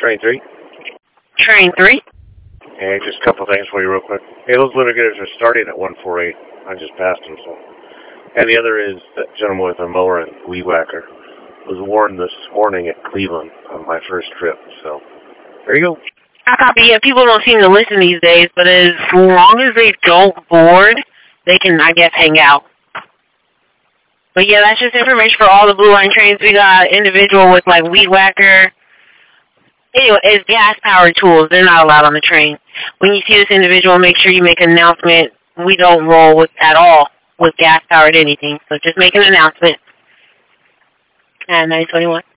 Train 3. Train 3? Hey, just a couple things for you real quick. Hey, those litigators are starting at 148. I just passed them, so. And the other is that gentleman with a mower and weed whacker was warned this morning at Cleveland on my first trip, so. There you go. I copy. Yeah, people don't seem to listen these days, but as long as they don't board, they can, I guess, hang out. But yeah, that's just information for all the Blue Line trains. We got individual with like weed whacker. Anyway, it's gas-powered tools. They're not allowed on the train. When you see this individual, make sure you make an announcement. We don't roll with at all with gas-powered anything, so just make an announcement. And 921.